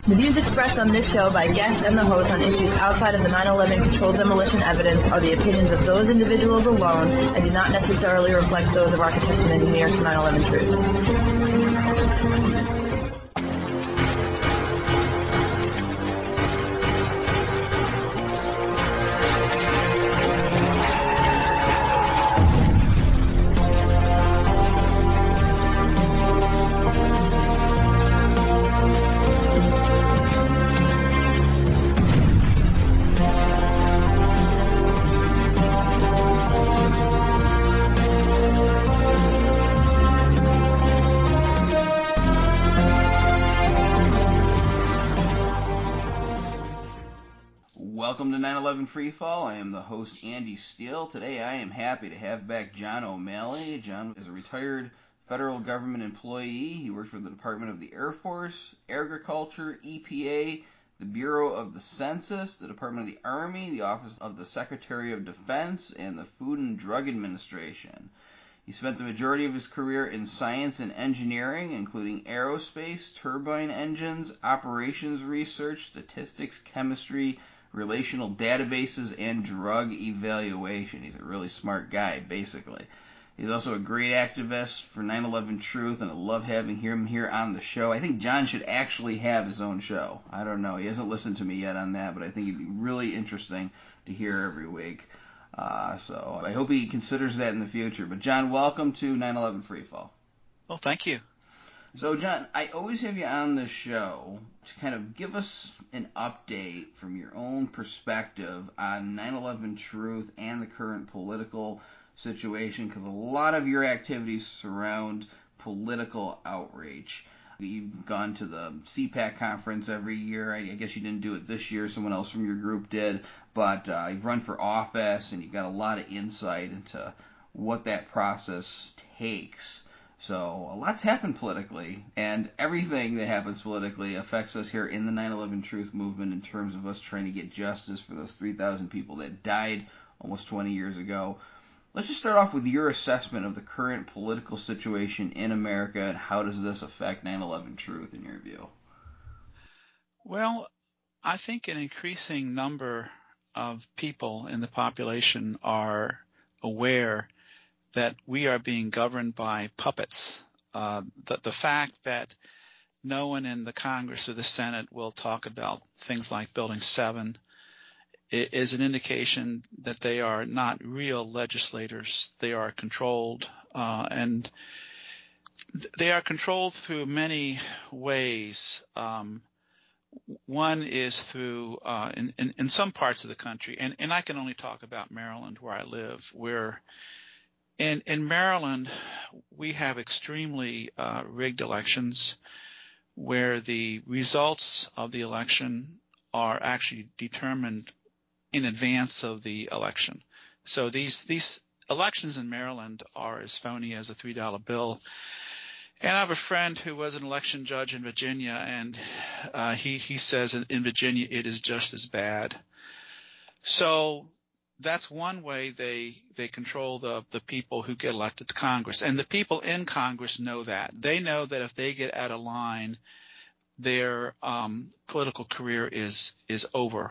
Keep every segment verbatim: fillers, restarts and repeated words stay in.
The views expressed on this show by guests and the host on issues outside of the nine eleven controlled demolition evidence are the opinions of those individuals alone and do not necessarily reflect those of architects and engineers for nine eleven Truth. Welcome to nine eleven Freefall. I am the host, Andy Steele. Today I am happy to have back John O'Malley. John is a retired federal government employee. He worked for the Department of the Air Force, Agriculture, E P A, the Bureau of the Census, the Department of the Army, the Office of the Secretary of Defense, and the Food and Drug Administration. He spent the majority of his career in science and engineering, including aerospace, turbine engines, operations research, statistics, chemistry, relational databases, and drug evaluation. He's a really smart guy, basically. He's also a great activist for nine eleven Truth, and I love having him here on the show. I think John should actually have his own show. I don't know. He hasn't listened to me yet on that, but I think it'd be really interesting to hear every week. Uh, so I hope he considers that in the future. But John, welcome to nine eleven Freefall. Well, thank you. So, John, I always have you on the show to kind of give us an update from your own perspective on nine eleven Truth and the current political situation, because a lot of your activities surround political outreach. You've gone to the C PAC conference every year. I guess you didn't do it this year. Someone else from your group did. But uh, you've run for office, and you've got a lot of insight into what that process takes. So a lot's happened politically, and everything that happens politically affects us here in the nine eleven Truth movement in terms of us trying to get justice for those three thousand people that died almost twenty years ago. Let's just start off with your assessment of the current political situation in America, and how does this affect nine eleven Truth in your view? Well, I think an increasing number of people in the population are aware that we are being governed by puppets. Uh, the, the fact that no one in the Congress or the Senate will talk about things like Building seven is an indication that they are not real legislators. They are controlled, uh, and they are controlled through many ways. Um, one is through, uh, in, in, in some parts of the country, and, and I can only talk about Maryland where I live, where In, in Maryland, we have extremely uh, rigged elections where the results of the election are actually determined in advance of the election. So these these elections in Maryland are as phony as a three dollar bill. And I have a friend who was an election judge in Virginia, and uh, he, he says in Virginia it is just as bad. So that's one way they they control the the people who get elected to Congress. And the people in Congress know that. They know that if they get out of line, their um, political career is is over.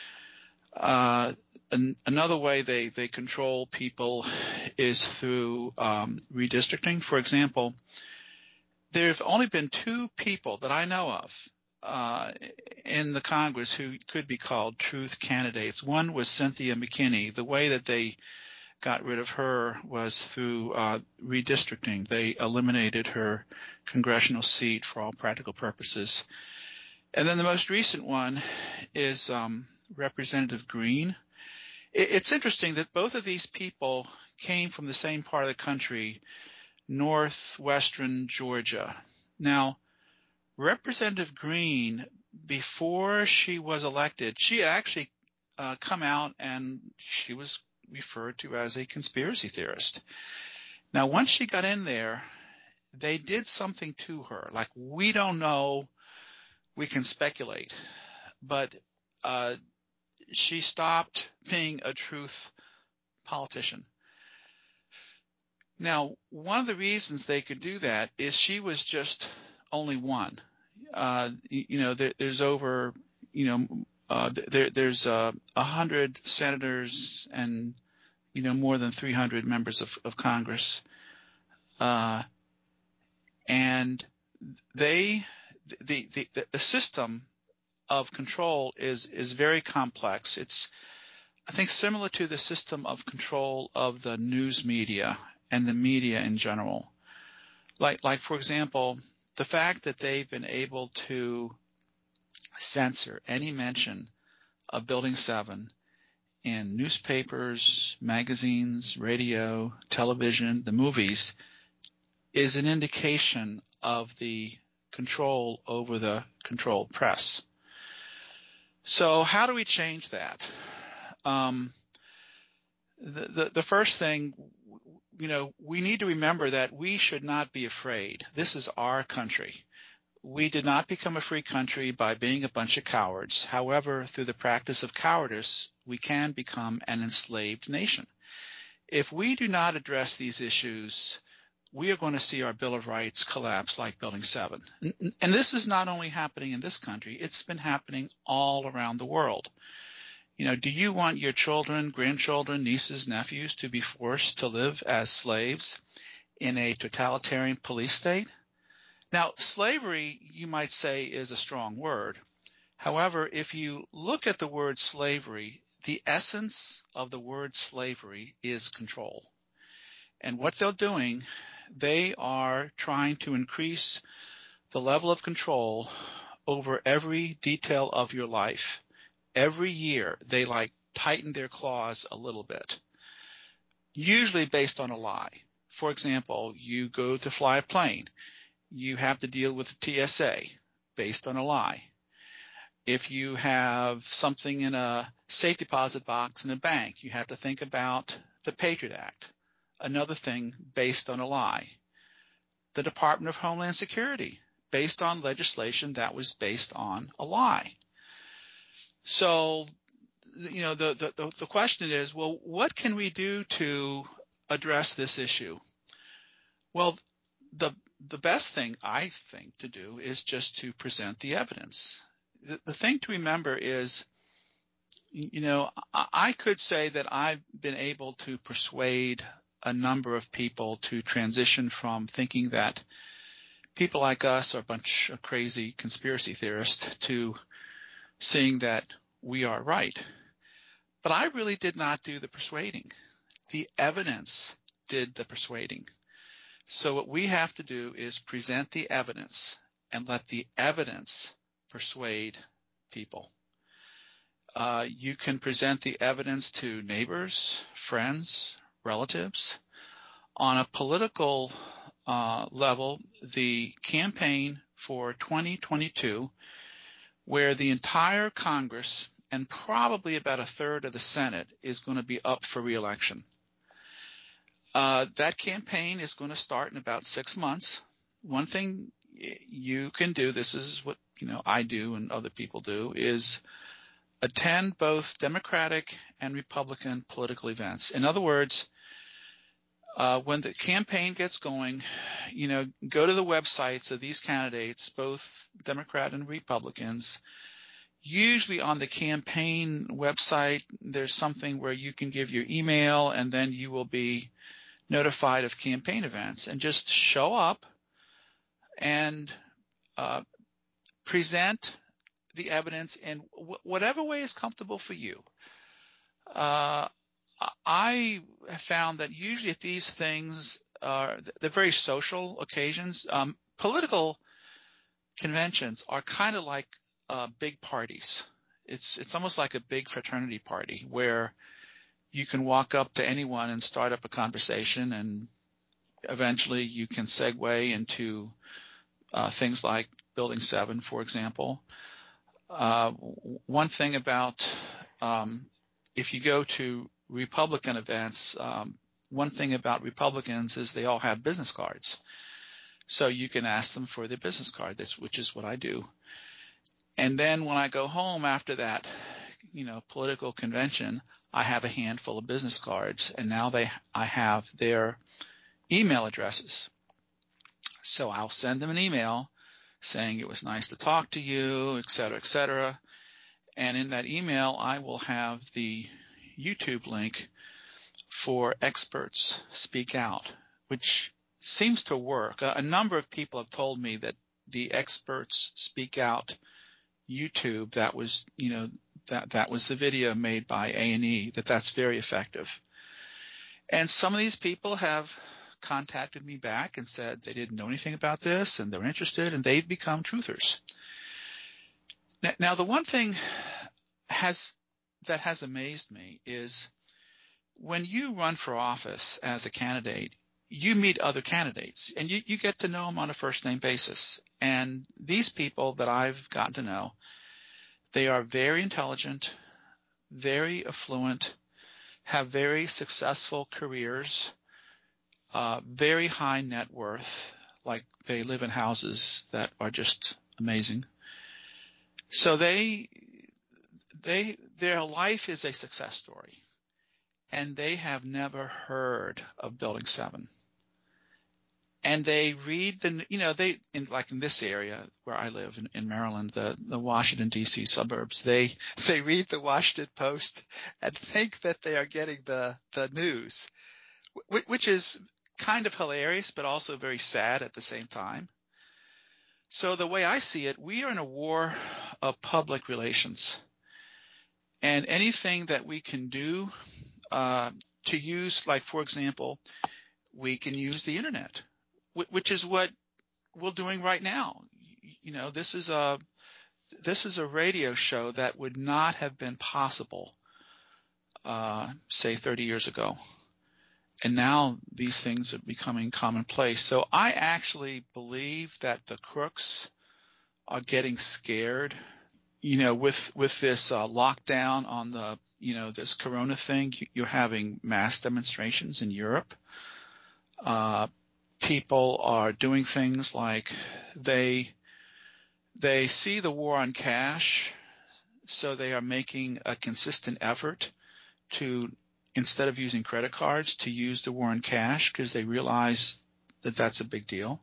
Uh, an, another way they, they control people is through um, redistricting. For example, there have only been two people that I know of Uh, in the Congress who could be called truth candidates. One was Cynthia McKinney. The way that they got rid of her was through uh, redistricting. They eliminated her congressional seat for all practical purposes. And then the most recent one is um, Representative Green. It, it's interesting that both of these people came from the same part of the country, northwestern Georgia. Now, Representative Green, before she was elected, she actually uh, come out and she was referred to as a conspiracy theorist. Now, once she got in there, they did something to her. Like, we don't know, we can speculate, but uh, she stopped being a truth politician. Now, one of the reasons they could do that is she was just only one. uh, you, you know, there, there's over, you know, uh, there, there's a uh, hundred senators and, you know, more than three hundred members of, of Congress. Uh, and they, the, the, the system of control is, is very complex. It's, I think, similar to the system of control of the news media and the media in general. Like, like, for example, the fact that they've been able to censor any mention of Building seven in newspapers, magazines, radio, television, the movies, is an indication of the control over the controlled press. So how do we change that? Um, the, the, the first thing, you know, we need to remember that we should not be afraid. This is our country. We did not become a free country by being a bunch of cowards. However, through the practice of cowardice, we can become an enslaved nation. If we do not address these issues, we are going to see our Bill of Rights collapse like Building seven. And this is not only happening in this country, it's been happening all around the world. You know, do you want your children, grandchildren, nieces, nephews to be forced to live as slaves in a totalitarian police state? Now, slavery, you might say, is a strong word. However, if you look at the word slavery, the essence of the word slavery is control. And what they're doing, they are trying to increase the level of control over every detail of your life. Every year, they like tighten their claws a little bit, usually based on a lie. For example, you go to fly a plane. You have to deal with the T S A based on a lie. If you have something in a safe deposit box in a bank, you have to think about the Patriot Act, another thing based on a lie. The Department of Homeland Security, based on legislation that was based on a lie. So, you know, the, the, the question is, well, what can we do to address this issue? Well, the the best thing, I think, to do is just to present the evidence. The, the thing to remember is, you know, I, I could say that I've been able to persuade a number of people to transition from thinking that people like us are a bunch of crazy conspiracy theorists to seeing that we are right. But I really did not do the persuading. The evidence did the persuading. So what we have to do is present the evidence and let the evidence persuade people. Uh, you can present the evidence to neighbors, friends, relatives. On a political uh, level, the campaign for twenty twenty-two, where the entire Congress and probably about a third of the Senate is going to be up for re-election. Uh, that campaign is going to start in about six months. One thing you can do, this is what, you know, I do and other people do, is attend both Democratic and Republican political events. In other words, uh, when the campaign gets going, you know, go to the websites of these candidates, both Democrat and Republicans. Usually on the campaign website, there's something where you can give your email and then you will be notified of campaign events, and just show up and uh, present the evidence in w- whatever way is comfortable for you. Uh, I have found that usually at these things, are they're very social occasions. Um, political conventions are kind of like uh, big parties. It's it's almost like a big fraternity party where you can walk up to anyone and start up a conversation, and eventually you can segue into uh, things like Building seven, for example. Uh, one thing about um, if you go to Republican events, um, one thing about Republicans is they all have business cards. So you can ask them for their business card, which is what I do. And then when I go home after that, you know, political convention, I have a handful of business cards, and now they, I have their email addresses. So I'll send them an email saying it was nice to talk to you, et cetera, et cetera. And in that email, I will have the YouTube link for Experts Speak Out, which seems to work. A, a number of people have told me that the Experts Speak Out YouTube, that was, you know, that, that was the video made by A and E, that that's very effective. And some of these people have contacted me back and said they didn't know anything about this and they're interested, and they've become truthers. Now, now the one thing has that has amazed me is when you run for office as a candidate, you meet other candidates and you, you get to know them on a first name basis. And these people that I've gotten to know, they are very intelligent, very affluent, have very successful careers, uh, very high net worth, like they live in houses that are just amazing. So they, they, their life is a success story, and they have never heard of Building seven. And they read the, you know, they, in, like in this area where I live in, in Maryland, the, the Washington, D C suburbs, they, they read the Washington Post and think that they are getting the, the news, which is kind of hilarious, but also very sad at the same time. So the way I see it, we are in a war of public relations, and anything that we can do, uh, to use, like, for example, we can use the internet, which is what we're doing right now. You know, this is a this is a radio show that would not have been possible, uh, say, thirty years ago. And now these things are becoming commonplace. So I actually believe that the crooks are getting scared, you know, with with this uh, lockdown on the, you know, this corona thing. You're having mass demonstrations in Europe. Uh, people are doing things like they they see the war on cash, so they are making a consistent effort to, instead of using credit cards, to use the war on cash because they realize that that's a big deal.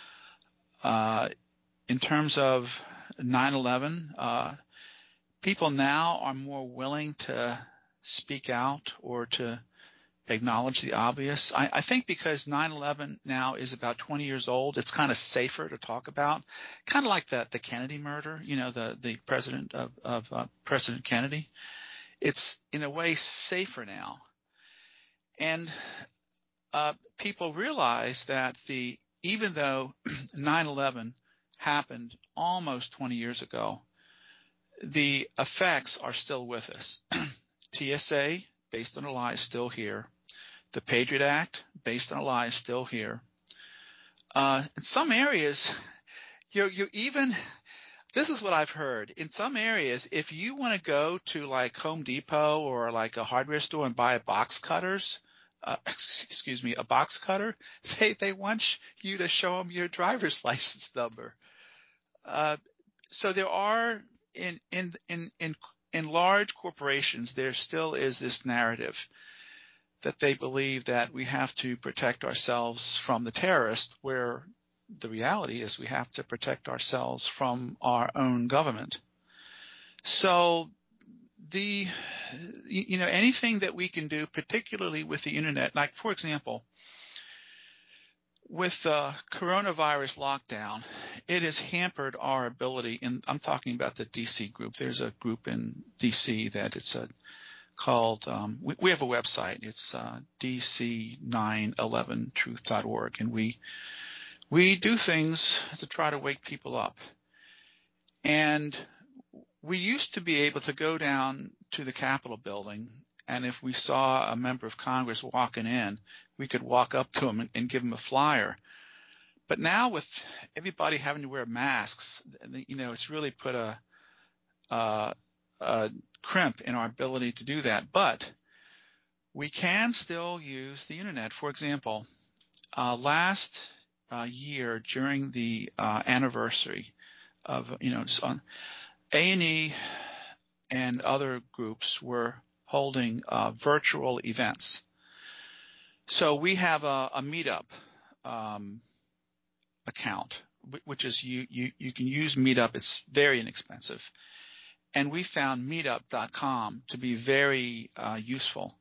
Uh, in terms of nine eleven, uh, people now are more willing to speak out or to acknowledge the obvious. I, I think because nine eleven now is about twenty years old, it's kind of safer to talk about, kind of like the, the Kennedy murder, you know, the, the president of, of uh, President Kennedy. It's in a way safer now. And uh, people realize that the, even though nine eleven happened almost twenty years ago, the effects are still with us. T S A, based on a lie, is still here. The Patriot Act, based on a lie, is still here. Uh, in some areas, you're, you're even, this is what I've heard. In some areas, if you want to go to like Home Depot or like a hardware store and buy a box cutters, uh, excuse me, a box cutter, they, they want you to show them your driver's license number. Uh, so there are in, in, in, in, in large corporations, there still is this narrative that they believe that we have to protect ourselves from the terrorists, where the reality is we have to protect ourselves from our own government. So the, you know, anything that we can do, particularly with the internet, like, for example, with the coronavirus lockdown, it has hampered our ability, and I'm talking about the D C group. There's a group in D C that it's a called, um, we, we have a website. It's uh, D C nine eleven truth dot org, and we we do things to try to wake people up. And we used to be able to go down to the Capitol building, and if we saw a member of Congress walking in, we could walk up to him and, and give him a flyer. But now with everybody having to wear masks, you know, it's really put a, a, a crimp in our ability to do that. But we can still use the internet. For example, uh, last uh, year during the uh, anniversary of, you know, on A and E and other groups were holding uh, virtual events. So we have a, a meetup um, account which is you, you, you can use Meetup. It's very inexpensive. And we found meetup dot com to be very uh, useful.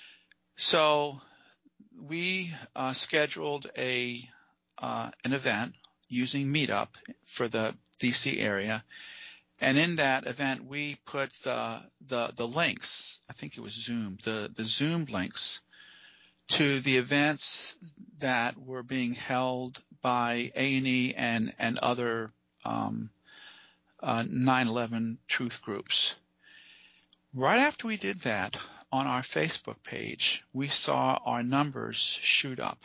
So we uh, scheduled a uh, an event using Meetup for the D C area. And in that event, we put the, the, the links, I think it was Zoom, the, the Zoom links to the events that were being held by A and E and, and other, um, uh, nine eleven truth groups. Right after we did that on our Facebook page, we saw our numbers shoot up.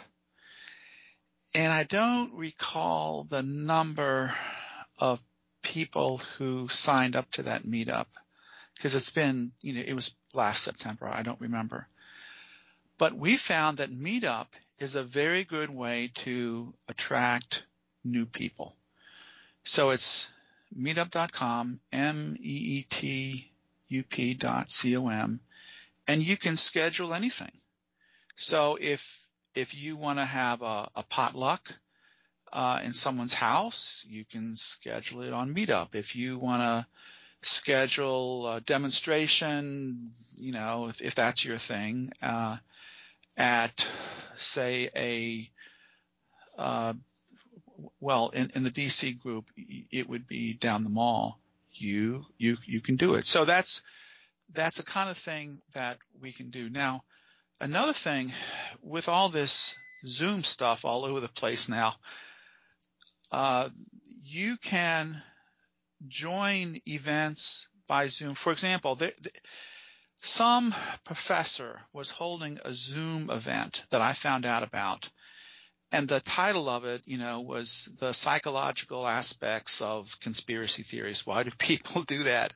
And I don't recall the number of people who signed up to that meetup because it's been, you know, it was last September. I don't remember. But we found that Meetup is a very good way to attract new people. So it's meetup dot com, M E E T U P dot C O M, and you can schedule anything. So if if you want to have a, a potluck uh, in someone's house, you can schedule it on Meetup. If you want to schedule a demonstration, you know, if, if that's your thing, uh, at say a uh, well, in, in the D C group, it would be down the mall. You you you can do it. So that's that's the kind of thing that we can do. Now, another thing with all this Zoom stuff all over the place now, uh, you can join events by Zoom. For example, there, there, some professor was holding a Zoom event that I found out about, and the title of it, you know, was the psychological aspects of conspiracy theories. Why do people do that?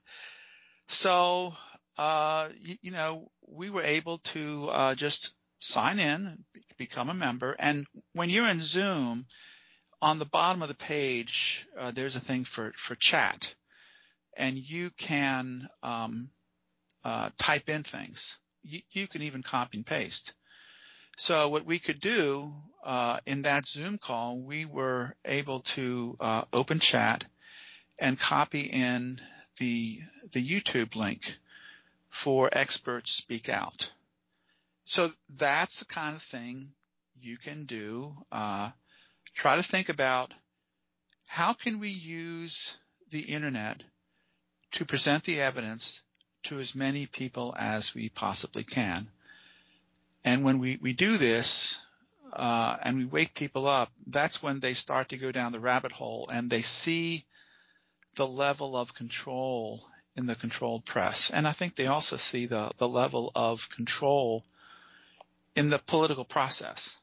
So, uh, you, you know, we were able to uh, just sign in, become a member, and when you're in Zoom, on the bottom of the page, uh, there's a thing for, for chat, and you can um, uh, type in things. You, you can even copy and paste. So what we could do uh, in that Zoom call, we were able to uh, open chat and copy in the the YouTube link for Experts Speak Out. So that's the kind of thing you can do. Uh, try to think about how can we use the internet to present the evidence to as many people as we possibly can. And when we, we do this, uh, and we wake people up, that's when they start to go down the rabbit hole and they see the level of control in the controlled press. And I think they also see the, the level of control in the political process.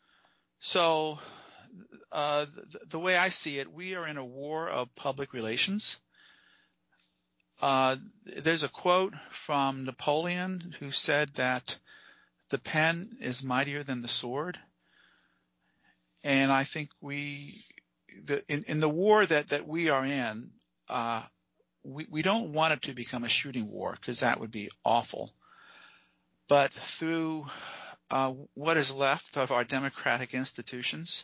So, uh, the, the way I see it, we are in a war of public relations. Uh, there's a quote from Napoleon who said that the pen is mightier than the sword. And I think we, the, in, in the war that, that we are in, uh, we, we don't want it to become a shooting war because that would be awful. But through uh, what is left of our democratic institutions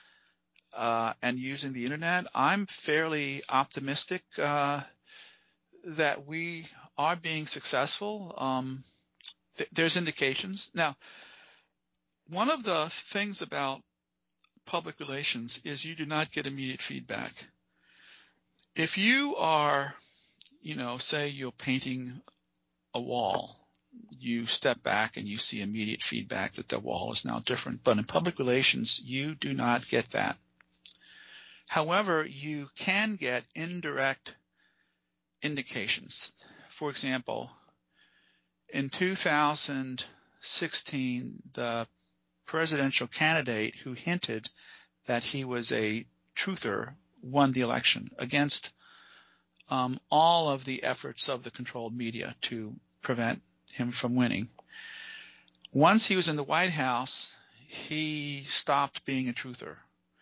uh, and using the internet, I'm fairly optimistic uh, that we are being successful. Um, th- there's indications. Now, one of the things about public relations is you do not get immediate feedback. If you are, you know, say you're painting a wall, you step back and you see immediate feedback that the wall is now different. But in public relations, you do not get that. However, you can get indirect indications. For example, in two thousand sixteen, the presidential candidate who hinted that he was a truther won the election against um, all of the efforts of the controlled media to prevent him from winning. Once he was in the White House, he stopped being a truther.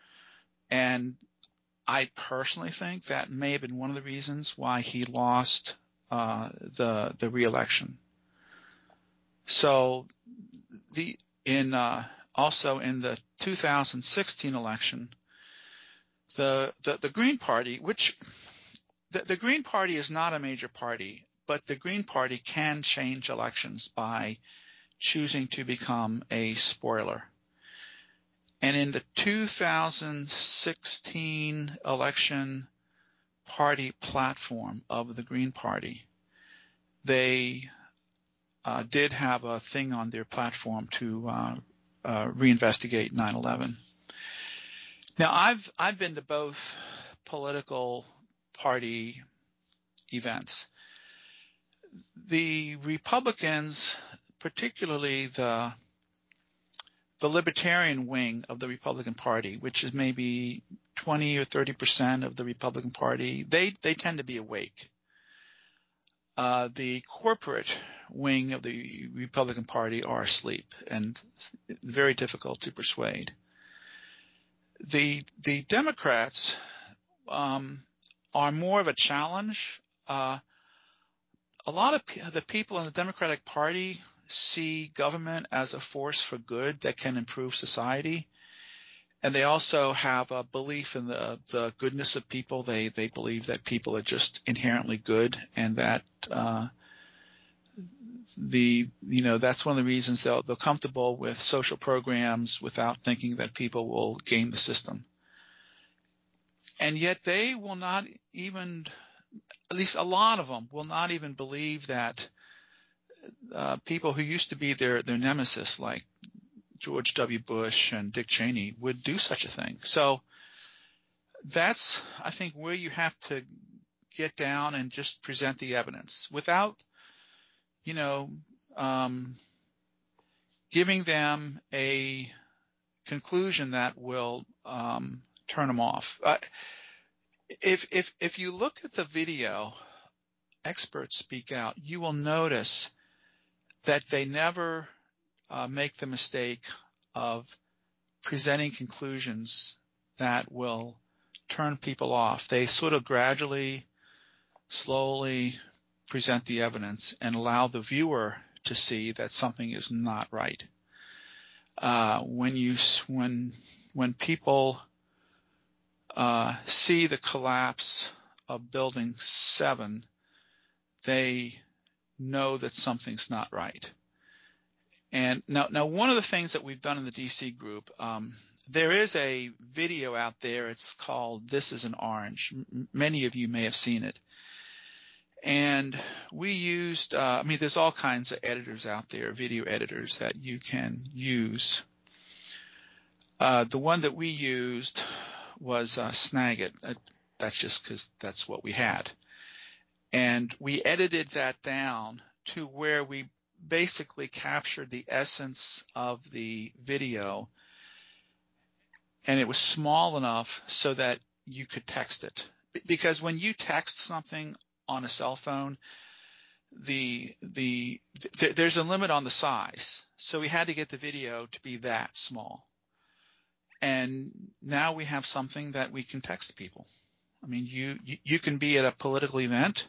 And I personally think that may have been one of the reasons why he lost uh, the the re-election. So the in uh, also in the two thousand sixteen election, the, the, the Green Party, which the, the Green Party is not a major party, but the Green Party can change elections by choosing to become a spoiler. And in the two thousand sixteen election party platform of the Green Party, they uh, did have a thing on their platform to uh, uh, reinvestigate nine eleven. Now, I've I've been to both political party events. The Republicans, particularly the the libertarian wing of the Republican Party, which is maybe twenty or thirty percent of the Republican Party, they, they tend to be awake. Uh, the corporate wing of the Republican Party are asleep and very difficult to persuade. The, the Democrats, um, are more of a challenge. Uh, a lot of p- the people in the Democratic Party see government as a force for good that can improve society. And they also have a belief in the, the goodness of people. They, they believe that people are just inherently good, and that, uh, the, you know, that's one of the reasons they'll, they're comfortable with social programs without thinking that people will game the system. And yet they will not even, at least a lot of them will not even believe that Uh, people who used to be their, their nemesis, like George W. Bush and Dick Cheney, would do such a thing. So that's, I think, where you have to get down and just present the evidence without, you know, um, giving them a conclusion that will um, turn them off. Uh, if if if you look at the video, Experts Speak Out, you will notice that they never uh, make the mistake of presenting conclusions that will turn people off. They sort of gradually, slowly present the evidence and allow the viewer to see that something is not right. Uh, when you, when, when people uh, see the collapse of Building seven, they know that something's not right. And now, now one of the things that we've done in the D C group, um, there is a video out there. It's called "This is an Orange." M- many of you may have seen it. And we used, uh, I mean, there's all kinds of editors out there, video editors that you can use. Uh, the one that we used was uh, Snagit. Uh, that's just because that's what we had. And we edited that down to where we basically captured the essence of the video, and it was small enough so that you could text it. Because when you text something on a cell phone, the the th- there's a limit on the size. So we had to get the video to be that small. And now we have something that we can text people. I mean, you you, you can be at a political event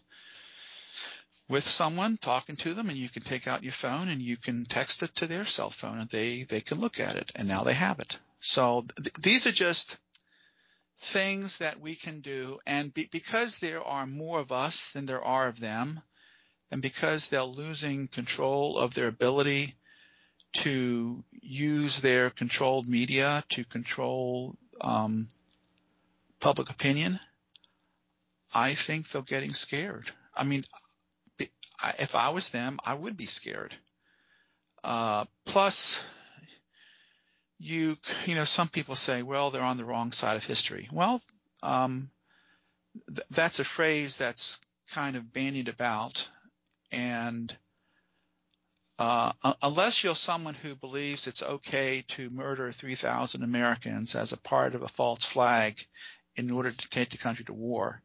with someone, talking to them, and you can take out your phone and you can text it to their cell phone, and they, they can look at it, and now they have it. So th- these are just things that we can do, and be, because there are more of us than there are of them, and because they're losing control of their ability to use their controlled media to control um, public opinion, I think they're getting scared. I mean, if I was them, I would be scared. Uh, plus, you, you know, some people say, well, they're on the wrong side of history. Well, um, th- that's a phrase that's kind of bandied about. And, uh, unless you're someone who believes it's okay to murder three thousand Americans as a part of a false flag in order to take the country to war,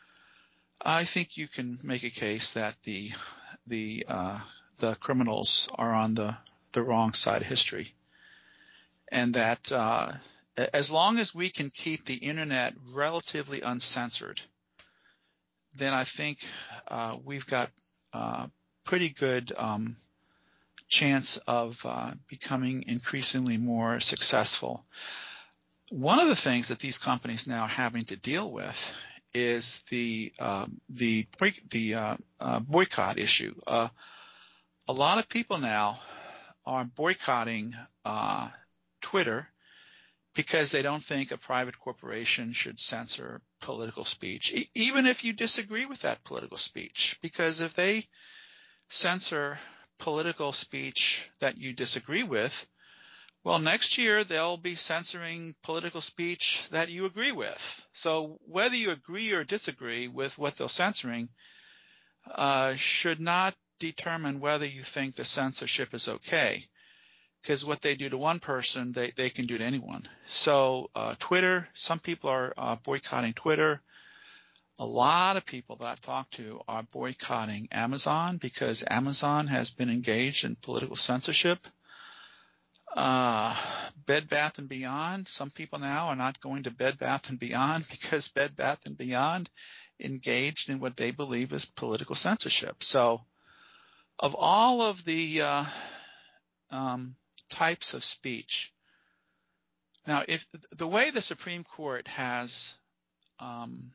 I think you can make a case that the the uh, the criminals are on the, the wrong side of history, and that uh, as long as we can keep the internet relatively uncensored, then I think uh, we've got uh, pretty good um, chance of uh, becoming increasingly more successful. one of the things that these companies now are having to deal with is the um, the the uh, uh, boycott issue. Uh, a lot of people now are boycotting uh, Twitter because they don't think a private corporation should censor political speech, e- even if you disagree with that political speech. Because if they censor political speech that you disagree with, well, next year they'll be censoring political speech that you agree with. So whether you agree or disagree with what they're censoring uh, should not determine whether you think the censorship is okay. Because what they do to one person, they, they can do to anyone. So uh, Twitter, some people are uh, boycotting Twitter. A lot of people that I've talked to are boycotting Amazon because Amazon has been engaged in political censorship. Uh, Bed Bath and Beyond, some people now are not going to Bed Bath and Beyond because Bed Bath and Beyond engaged in what they believe is political censorship. So of all of the uh, um, types of speech, now if the way the Supreme Court has um,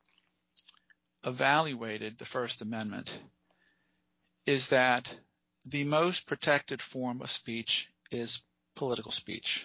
evaluated the First Amendment is that the most protected form of speech is political speech.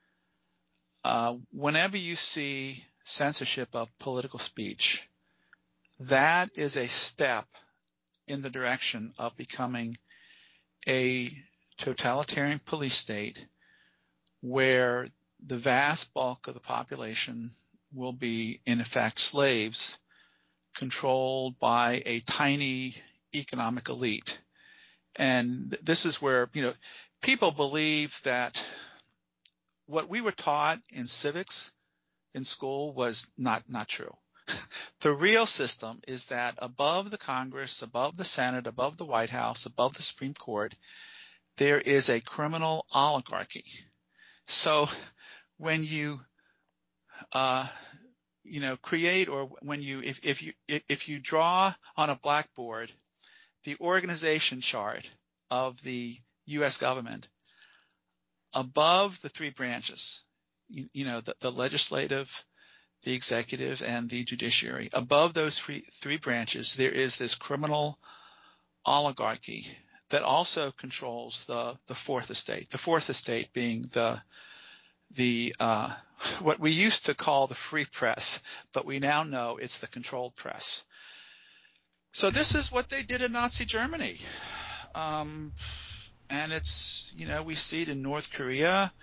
Uh, whenever you see censorship of political speech, that is a step in the direction of becoming a totalitarian police state where the vast bulk of the population will be, in effect, slaves controlled by a tiny economic elite. And this is where, you know, people believe that what we were taught in civics in school was not, not true. The real system is that above the Congress, above the Senate, above the White House, above the Supreme Court, there is a criminal oligarchy. So when you, uh, you know, create or when you, if, if you, if, if you draw on a blackboard the organization chart of the U S government, above the three branches, you, you know, the, the legislative, the executive, and the judiciary, above those three, three branches, there is this criminal oligarchy that also controls the, the fourth estate, the fourth estate being the, the, uh, what we used to call the free press, but we now know it's the controlled press. So this is what they did in Nazi Germany. Um, and it's, you know, we see it in North Korea.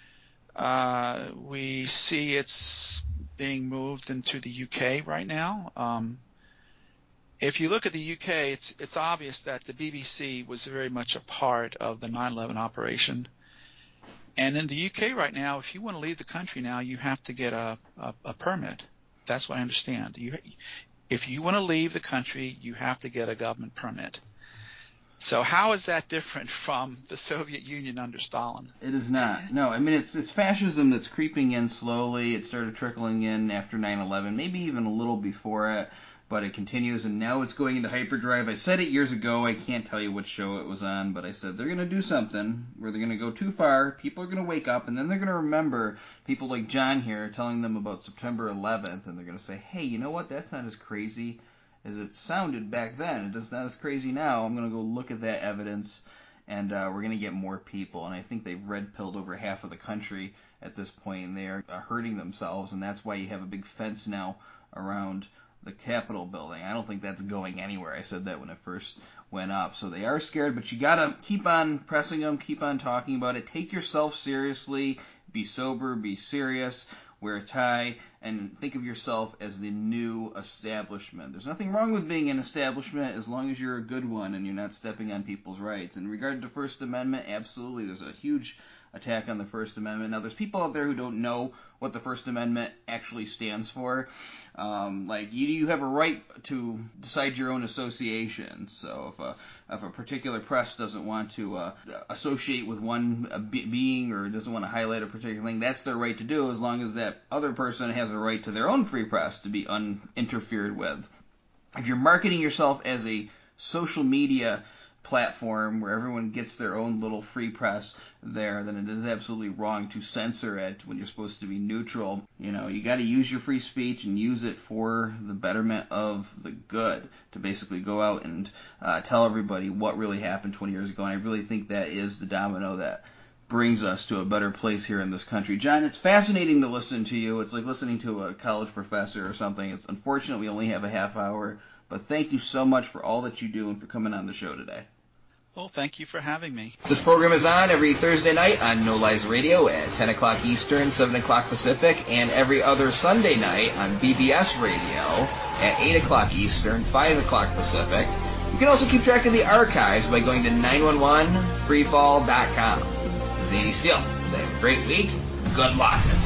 Uh, we see it's being moved into the U K right now. Um, if you look at the U K, it's, it's obvious that the B B C was very much a part of the nine eleven operation. And in the U K right now, if you want to leave the country now, you have to get a, a, a permit. That's what I understand. You, If you want to leave the country, you have to get a government permit. So how is that different from the Soviet Union under Stalin? It is not. No, I mean, it's it's fascism that's creeping in slowly. It started trickling in after nine eleven, maybe even a little before it, but it continues, and now it's going into hyperdrive. I said it years ago. I can't tell you what show it was on, but I said they're going to do something where they're going to go too far. People are going to wake up, and then they're going to remember people like John here telling them about September eleventh, and they're going to say, hey, you know what? That's not as crazy as it sounded back then. It's not as crazy now. I'm going to go look at that evidence, and uh, we're going to get more people. And I think they've red-pilled over half of the country at this point, and they are uh, hurting themselves, and that's why you have a big fence now around the Capitol building. I don't think that's going anywhere. I said that when it first went up. So they are scared, but you got to keep on pressing them, keep on talking about it. Take yourself seriously. Be sober, be serious. Wear a tie, and think of yourself as the new establishment. There's nothing wrong with being an establishment as long as you're a good one and you're not stepping on people's rights. In regard to First Amendment, absolutely, there's a huge attack on the First Amendment. Now, there's people out there who don't know what the First Amendment actually stands for. Um, like, you, you have a right to decide your own association. So if a, if a particular press doesn't want to uh, associate with one uh, be- being or doesn't want to highlight a particular thing, that's their right to do, as long as that other person has a right to their own free press to be uninterfered with. If you're marketing yourself as a social media platform where everyone gets their own little free press there, then it is absolutely wrong to censor it when you're supposed to be neutral. You know, you got to use your free speech and use it for the betterment of the good, to basically go out and uh, tell everybody what really happened twenty years ago. And I really think that is the domino that brings us to a better place here in this country. John, it's fascinating to listen to you. It's like listening to a college professor or something. It's unfortunate we only have a half hour, but thank you so much for all that you do and for coming on the show today. Well, thank you for having me. This program is on every Thursday night on No Lies Radio at ten o'clock Eastern, seven o'clock Pacific, and every other Sunday night on B B S Radio at eight o'clock Eastern, five o'clock Pacific. You can also keep track of the archives by going to nine one one free fall dot com. This is Andy Steele. Have a great week. Good luck.